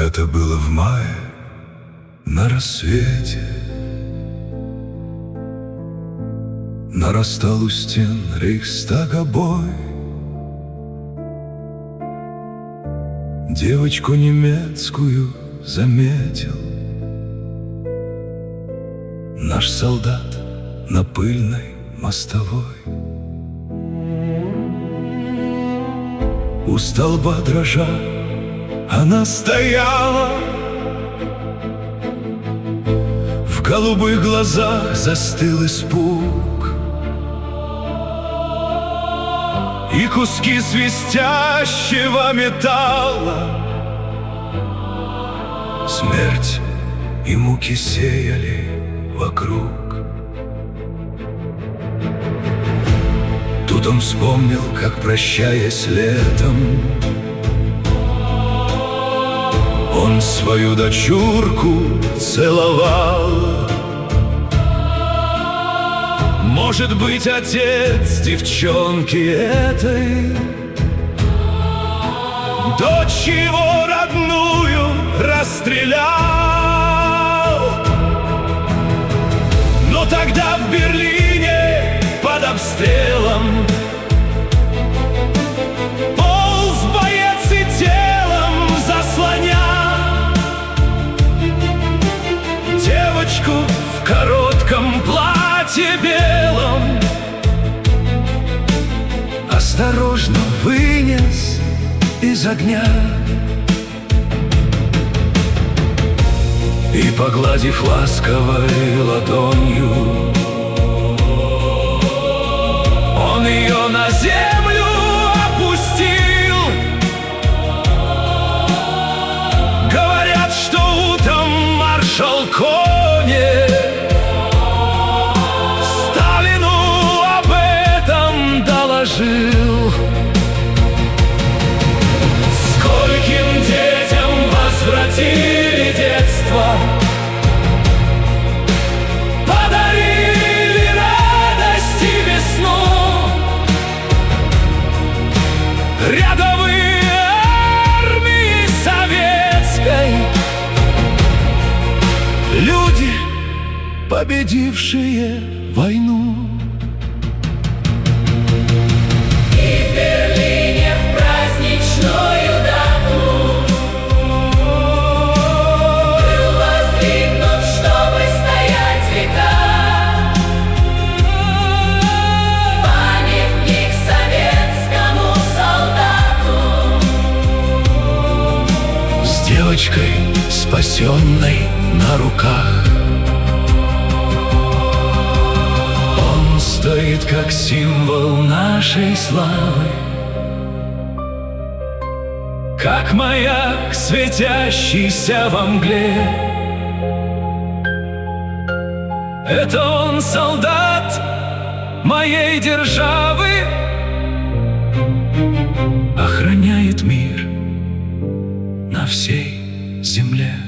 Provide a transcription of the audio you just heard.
Это было в мае на рассвете. Нарастал у стен Рейхстага бой. Девочку немецкую заметил наш солдат на пыльной мостовой. У столба дрожа она стояла, в голубых глазах застыл испуг, и куски свистящего металла смерть и муки сеяли вокруг. Тут он вспомнил, как, прощаясь летом, он свою дочурку целовал. Может быть, отец девчонки этой, дочь его родную, расстрелял. Но тогда в Берлине под обстрелом полз боец и телом заслоня девочку в коротком платье белом. Осторожно вынес из огня и, погладив ласковой ладонью, он ее на землю опустил. Говорят, что утром маршал Конев Сталину об этом доложил. Скольким детям возвратили детство, подарили радость и весну. Рядовые армии советской, люди, победившие войну. И в Берлине в праздничную дату был воздвигнут, чтобы стоять века, памятник советскому солдату С девочкой, спасенной на руках, он стоит как символ нашей славы, как маяк, светящийся во мгле. Это он, солдат моей державы, охраняет мир на всей земле.